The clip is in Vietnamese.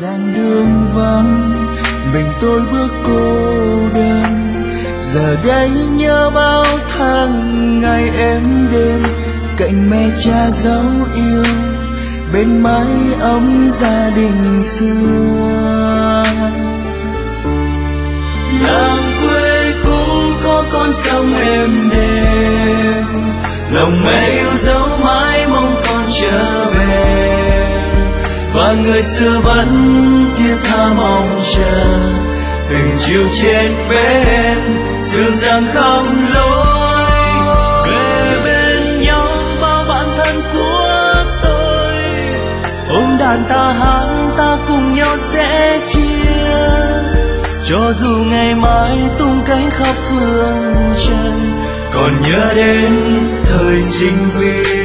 dàng đường vắng mình tôi bước cô đơn. Giờ đây nhớ bao tháng ngày êm đêm cạnh mẹ cha dấu yêu bên mái ấm gia đình xưa. Làng quê cũng có con sông êm đềm, lòng mẹ yêu dấu mãi mong con trở về. Và người xưa vẫn thiết tha mong chờ từng chiều trên bên sương giăng khắp lối về bên nhau. Bao bạn thân của tôi ôm đàn ta hát, ta cùng nhau sẽ chia. Cho dù ngày mai tung cánh khắp phương trần, còn nhớ đến thời sinh viên.